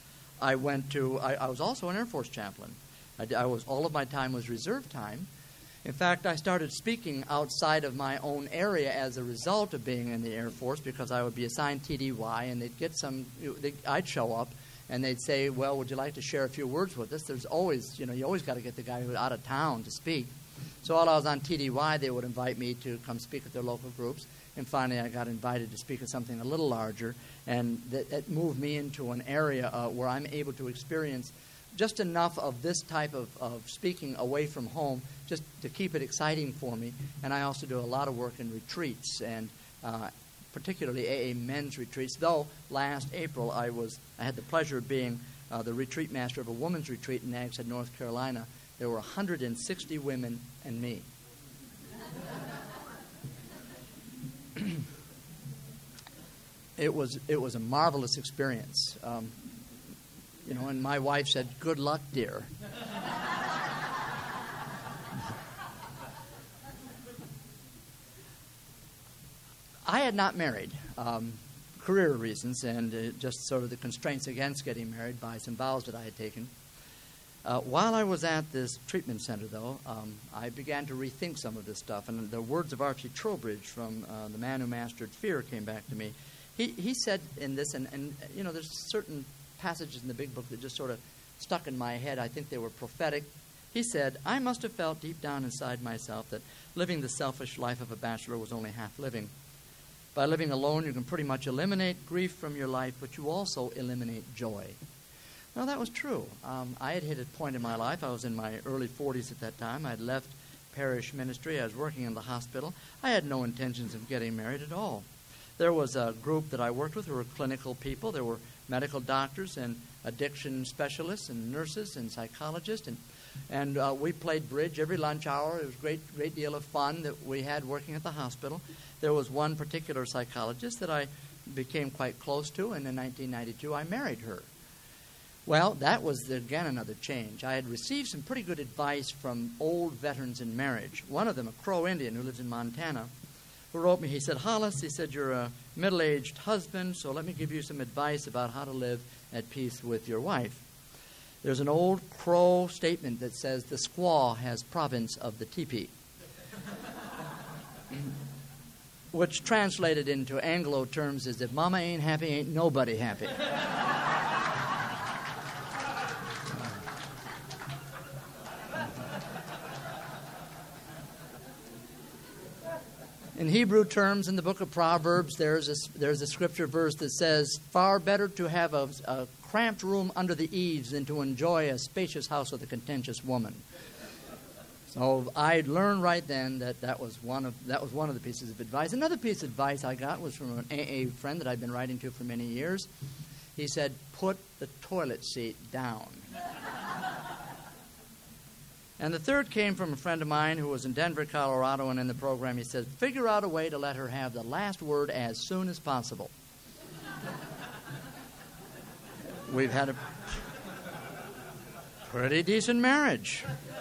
I went to, I, I was also an Air Force chaplain. I, I was, all of my time was reserve time. In fact, I started speaking outside of my own area as a result of being in the Air Force because I would be assigned T D Y, and they'd get some, they, I'd show up, and they'd say, well, would you like to share a few words with us? There's always, you know, you always got to get the guy who's out of town to speak. So while I was on T D Y, they would invite me to come speak at their local groups. And finally, I got invited to speak at something a little larger, and that, that moved me into an area uh, where I'm able to experience just enough of this type of, of speaking away from home just to keep it exciting for me. And I also do a lot of work in retreats, and uh, particularly A A men's retreats, though last April I was I had the pleasure of being uh, the retreat master of a women's retreat in Nags Head, North Carolina. There were one hundred sixty women and me. It was it was a marvelous experience. Um, you know, and my wife said, "Good luck, dear." I had not married, um, career reasons, and uh, just sort of the constraints against getting married by some vows that I had taken. Uh, while I was at this treatment center, though, um, I began to rethink some of this stuff. And the words of Archie Trowbridge from uh, The Man Who Mastered Fear came back to me. He, he said in this, and, and, you know, there's certain passages in the big book that just sort of stuck in my head. I think they were prophetic. He said, I must have felt deep down inside myself that living the selfish life of a bachelor was only half living. By living alone, you can pretty much eliminate grief from your life, but you also eliminate joy. Well, that was true. Um, I had hit a point in my life. I was in my early forties at that time. I had left parish ministry. I was working in the hospital. I had no intentions of getting married at all. There was a group that I worked with who were clinical people. There were medical doctors and addiction specialists and nurses and psychologists. And, and uh, we played bridge every lunch hour. It was a great, great deal of fun that we had working at the hospital. There was one particular psychologist that I became quite close to, and in nineteen ninety-two I married her. Well, that was, again, another change. I had received some pretty good advice from old veterans in marriage. One of them, a Crow Indian who lives in Montana, who wrote me, he said, Hollis, he said, you're a middle-aged husband, so let me give you some advice about how to live at peace with your wife. There's an old Crow statement that says, the squaw has province of the teepee, which translated into Anglo terms is, if mama ain't happy, ain't nobody happy. In Hebrew terms, in the book of Proverbs, there's a, there's a scripture verse that says, far better to have a, a cramped room under the eaves than to enjoy a spacious house with a contentious woman. So I learned right then that that was one of that was one of the pieces of advice. Another piece of advice I got was from an A A friend that I'd been writing to for many years. He said, put the toilet seat down. And the third came from a friend of mine who was in Denver, Colorado, and in the program he said, figure out a way to let her have the last word as soon as possible. We've had a pretty decent marriage.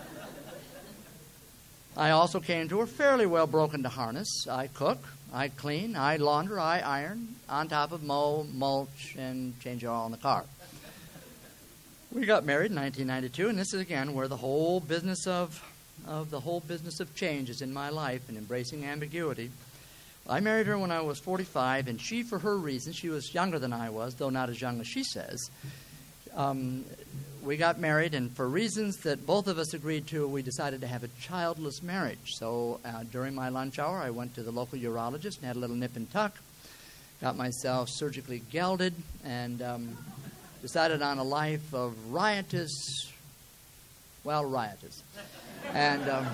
I also came to her fairly well broken to harness. I cook, I clean, I launder, I iron, on top of mow, mulch, and change oil in the car. We got married in nineteen ninety-two, and this is again where the whole business of, of the whole business of change is in my life and embracing ambiguity. I married her when I was forty-five, and she, for her reasons, she was younger than I was, though not as young as she says. Um, we got married, and for reasons that both of us agreed to, we decided to have a childless marriage. So uh, during my lunch hour, I went to the local urologist and had a little nip and tuck, got myself surgically gelded, and um, decided on a life of riotous, well, riotous. And um,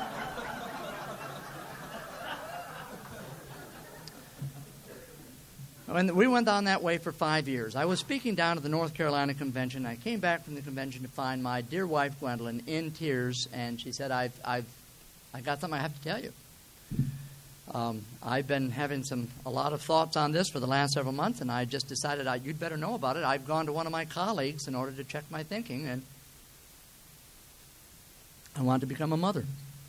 when we went on that way for five years. I was speaking down at the North Carolina Convention. I came back from the convention to find my dear wife, Gwendolyn, in tears, and she said, I've, I've, I got something I have to tell you. Um, I've been having some a lot of thoughts on this for the last several months, and I just decided I, you'd better know about it. I've gone to one of my colleagues in order to check my thinking, and I want to become a mother.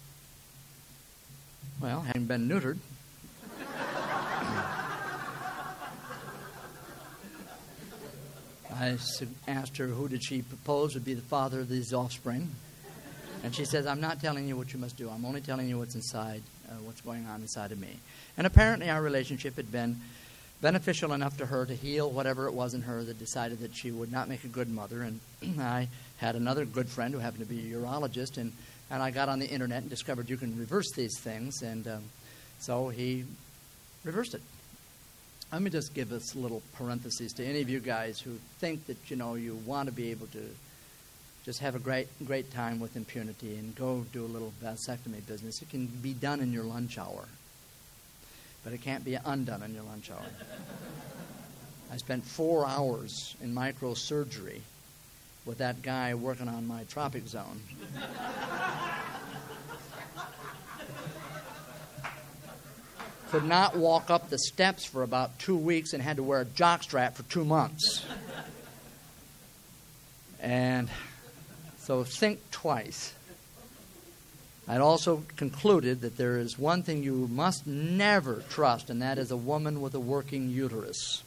Well, having been neutered, I asked her who did she propose would be the father of these offspring. And she says, I'm not telling you what you must do. I'm only telling you what's inside, uh, what's going on inside of me. And apparently our relationship had been beneficial enough to her to heal whatever it was in her that decided that she would not make a good mother. And I had another good friend who happened to be a urologist, and, and I got on the internet and discovered you can reverse these things. And um, so he reversed it. Let me just give this little parenthesis to any of you guys who think that, you know, you want to be able to just have a great great time with impunity and go do a little vasectomy business. It can be done in your lunch hour, but it can't be undone in your lunch hour. I spent four hours in microsurgery with that guy working on my tropic zone. Could not walk up the steps for about two weeks and had to wear a jockstrap for two months. And so think twice. I'd also concluded that there is one thing you must never trust, and that is a woman with a working uterus.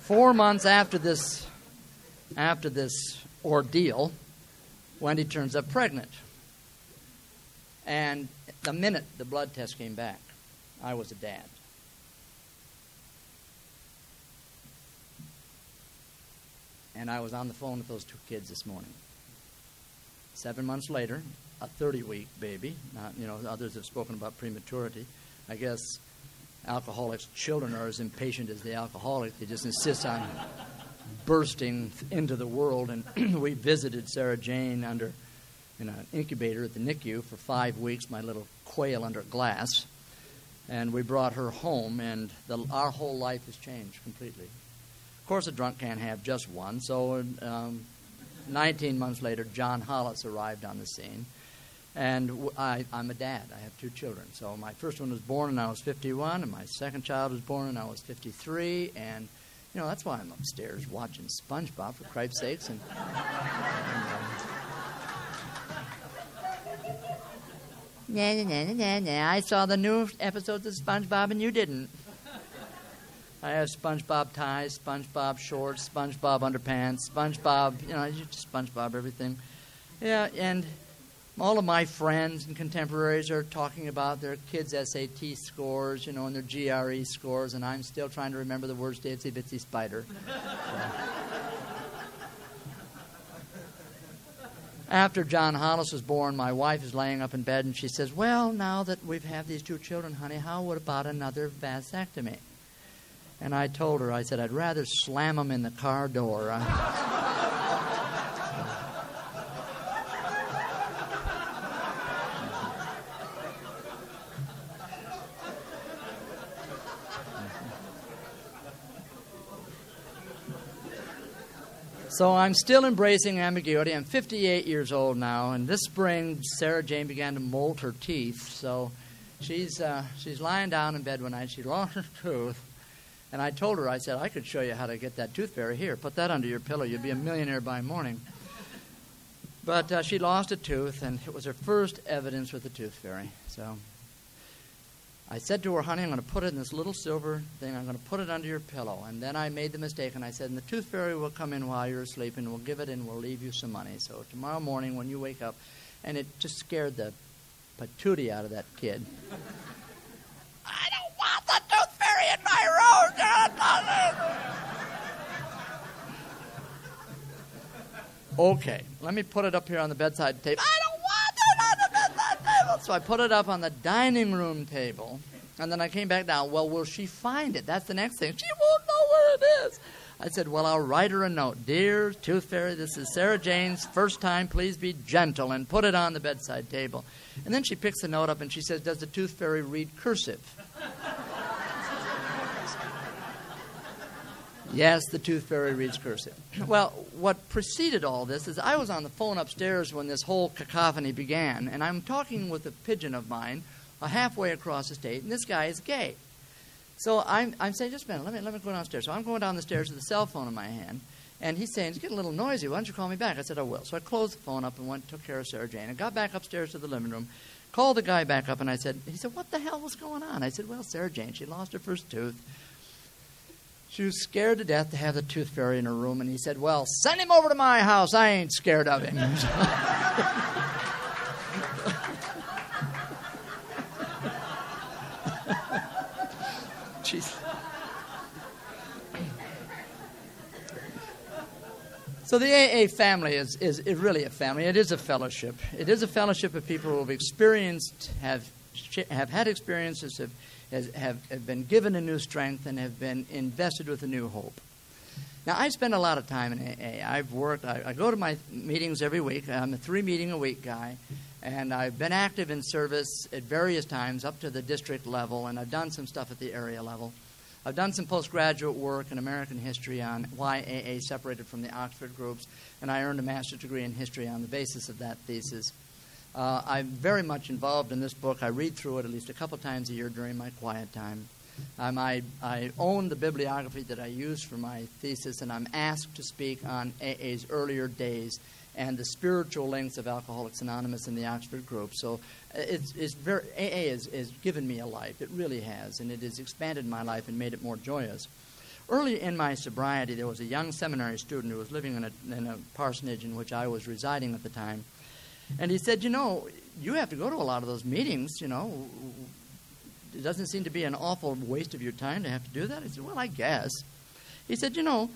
Four months after this, after this ordeal, Wendy turns up pregnant. And the minute the blood test came back, I was a dad. And I was on the phone with those two kids this morning. Seven months later, a thirty-week baby. Not, you know, others have spoken about prematurity. I guess alcoholics' children are as impatient as the alcoholic. They just insist on bursting into the world. And we visited Sarah Jane under in an incubator at the N I C U for five weeks, my little quail under glass. And we brought her home, and the, our whole life has changed completely. Of course, a drunk can't have just one, so um, nineteen months later, John Hollis arrived on the scene. And w- I, I'm a dad. I have two children. So my first one was born when I was fifty-one, and my second child was born when I was fifty-three. And, you know, that's why I'm upstairs watching SpongeBob, for Christ's sakes. And, and Nah, nah, nah, nah, nah. I saw the new episodes of SpongeBob and you didn't. I have SpongeBob ties, SpongeBob shorts, SpongeBob underpants, SpongeBob, you know, you just SpongeBob everything. Yeah, and all of my friends and contemporaries are talking about their kids' S A T scores, you know, and their G R E scores, and I'm still trying to remember the words to Itsy Bitsy Spider. So. After John Hollis was born, my wife is laying up in bed, and she says, well, now that we've had these two children, honey, how would about another vasectomy? And I told her, I said, I'd rather slam them in the car door. So I'm still embracing ambiguity. I'm fifty-eight years old now, and this spring Sarah Jane began to molt her teeth. So she's uh, she's lying down in bed one night. She lost her tooth, and I told her, I said, I could show you how to get that tooth fairy. Here, put that under your pillow. You'll be a millionaire by morning. But uh, she lost a tooth, and it was her first evidence with the tooth fairy. So I said to her, honey, I'm going to put it in this little silver thing. I'm going to put it under your pillow. And then I made the mistake, and I said, and the tooth fairy will come in while you're asleep, and we'll give it, and we'll leave you some money. So tomorrow morning when you wake up, and it just scared the patootie out of that kid. I don't want the tooth fairy in my room. Okay, let me put it up here on the bedside table. I don't want it on the bedside table. So I put it up on the dining room table, and then I came back down. Well, will she find it? That's the next thing. She won't know where it is. I said, well, I'll write her a note. Dear Tooth Fairy, this is Sarah Jane's first time. Please be gentle, and put it on the bedside table. And then she picks the note up, and she says, does the Tooth Fairy read cursive? Yes, the Tooth Fairy reads cursive. Well, what preceded all this is I was on the phone upstairs when this whole cacophony began, and I'm talking with a pigeon of mine uh, halfway across the state, and this guy is gay. So I'm, I'm saying, just a minute, let me, let me go downstairs. So I'm going down the stairs with the cell phone in my hand, and he's saying, it's getting a little noisy. Why don't you call me back? I said, I will. So I closed the phone up and went and took care of Sarah Jane and got back upstairs to the living room, called the guy back up, and I said, he said, what the hell was going on? I said, well, Sarah Jane, she lost her first tooth. She was scared to death to have the Tooth Fairy in her room, and he said, well, send him over to my house. I ain't scared of him. Jeez. So the A A family is, is, is really a family. It is a fellowship. It is a fellowship of people who have experienced, have, have had experiences, have Has, have, have been given a new strength and have been invested with a new hope. Now, I spend a lot of time in A A. I've worked, I, I go to my meetings every week. I'm a three-meeting-a-week guy, and I've been active in service at various times up to the district level, and I've done some stuff at the area level. I've done some postgraduate work in American history on why A A separated from the Oxford groups, and I earned a master's degree in history on the basis of that thesis. Uh, I'm very much involved in this book. I read through it at least a couple times a year during my quiet time. Um, I, I own the bibliography that I use for my thesis, and I'm asked to speak on A A's earlier days and the spiritual links of Alcoholics Anonymous and the Oxford group. So it's, it's very, A A has, has given me a life. It really has, and it has expanded my life and made it more joyous. Early in my sobriety, there was a young seminary student who was living in a, in a parsonage in which I was residing at the time. And he said, you know, you have to go to a lot of those meetings, you know. It doesn't seem to be an awful waste of your time to have to do that. I said, well, I guess. He said, you know,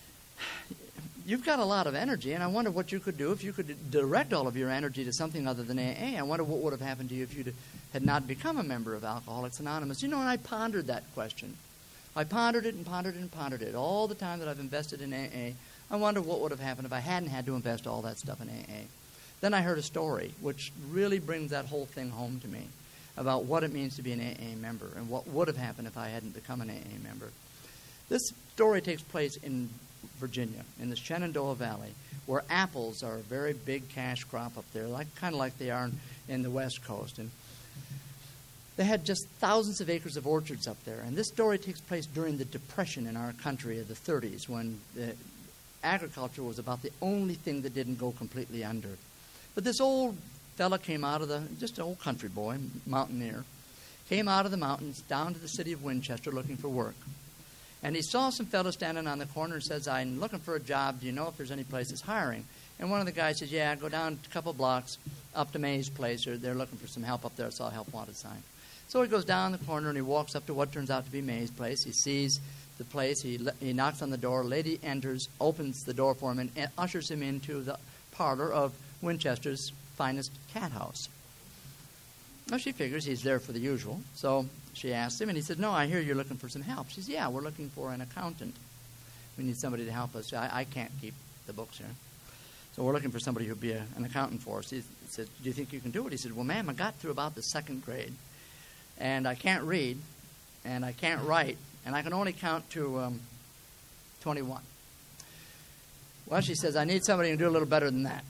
you've got a lot of energy, and I wonder what you could do if you could direct all of your energy to something other than A A. I wonder what would have happened to you if you had not become a member of Alcoholics Anonymous. You know, and I pondered that question. I pondered it and pondered it and pondered it. All the time that I've invested in A A, I wonder what would have happened if I hadn't had to invest all that stuff in A A. Then I heard a story which really brings that whole thing home to me about what it means to be an A A member and what would have happened if I hadn't become an A A member. This story takes place in Virginia, in the Shenandoah Valley, where apples are a very big cash crop up there, like kind of like they are in, in the West Coast. And they had just thousands of acres of orchards up there. And this story takes place during the Depression in our country of the thirties, when the agriculture was about the only thing that didn't go completely under. But this old fella came out of the, just an old country boy, mountaineer, came out of the mountains down to the city of Winchester looking for work. And he saw some fellows standing on the corner and says, I'm looking for a job. Do you know if there's any place that's hiring? And one of the guys says, yeah, go down a couple blocks up to May's place. Or they're looking for some help up there. I saw a help wanted sign. So he goes down the corner and he walks up to what turns out to be May's place. He sees the place. He, he knocks on the door. A lady enters, opens the door for him, and, and ushers him into the parlor of Winchester's finest cat house. Well, she figures he's there for the usual. So she asks him, and he said, no, I hear you're looking for some help. She says, yeah, we're looking for an accountant. We need somebody to help us. I, I can't keep the books here. So we're looking for somebody who'll be a, an accountant for us. He said, do you think you can do it? He said, well, ma'am, I got through about the second grade, and I can't read, and I can't write, and I can only count to um, twenty-one. Well, she says, I need somebody who can do a little better than that.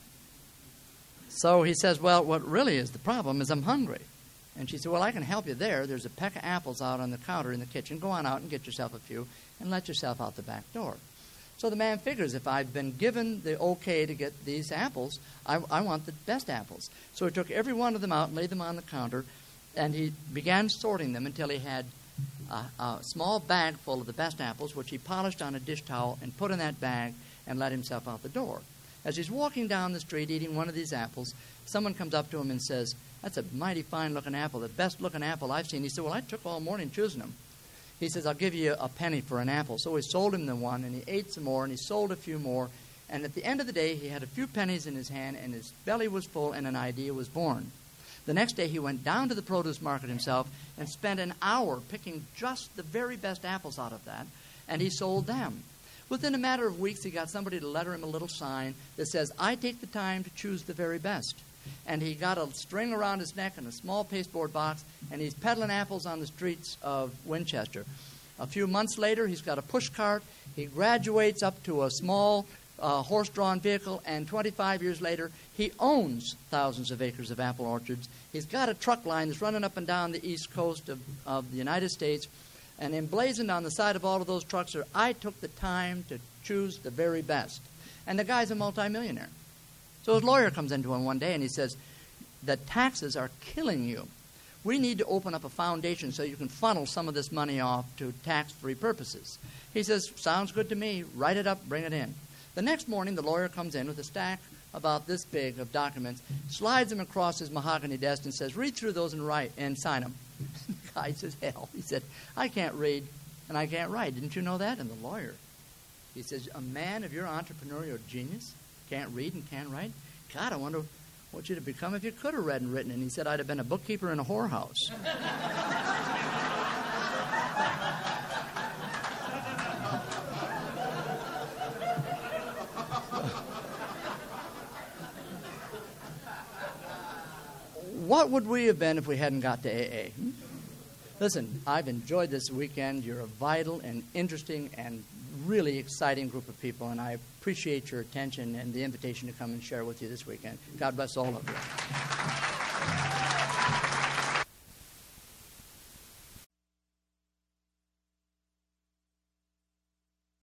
So he says, well, what really is the problem is I'm hungry. And she said, well, I can help you there. There's a peck of apples out on the counter in the kitchen. Go on out and get yourself a few and let yourself out the back door. So the man figures, if I've been given the okay to get these apples, I, I want the best apples. So he took every one of them out and laid them on the counter, and he began sorting them until he had a, a small bag full of the best apples, which he polished on a dish towel and put in that bag and let himself out the door. As he's walking down the street eating one of these apples, someone comes up to him and says, that's a mighty fine-looking apple, the best-looking apple I've seen. He said, well, I took all morning choosing them. He says, I'll give you a penny for an apple. So he sold him the one, and he ate some more, and he sold a few more. And at the end of the day, he had a few pennies in his hand, and his belly was full, and an idea was born. The next day, he went down to the produce market himself and spent an hour picking just the very best apples out of that, and he sold them. Within a matter of weeks, he got somebody to letter him a little sign that says, I take the time to choose the very best. And he got a string around his neck and a small pasteboard box, and he's peddling apples on the streets of Winchester. A few months later, he's got a push cart. He graduates up to a small uh, horse-drawn vehicle, and twenty-five years later, he owns thousands of acres of apple orchards. He's got a truck line that's running up and down the east coast of, of the United States. And emblazoned on the side of all of those trucks are, I took the time to choose the very best. And the guy's a multimillionaire. So his lawyer comes into him one day and he says, the taxes are killing you. We need to open up a foundation so you can funnel some of this money off to tax-free purposes. He says, sounds good to me. Write it up, bring it in. The next morning, the lawyer comes in with a stack about this big of documents, slides them across his mahogany desk and says, read through those and write and sign them. The guy says, hell. He said, I can't read and I can't write. Didn't you know that? And the lawyer, he says, a man of your entrepreneurial genius can't read and can't write? God, I wonder what you'd have become if you could have read and written. And he said, I'd have been a bookkeeper in a whorehouse. What would we have been if we hadn't got to A A? Hmm? Listen, I've enjoyed this weekend. You're a vital and interesting and really exciting group of people, and I appreciate your attention and the invitation to come and share with you this weekend. God bless all of you.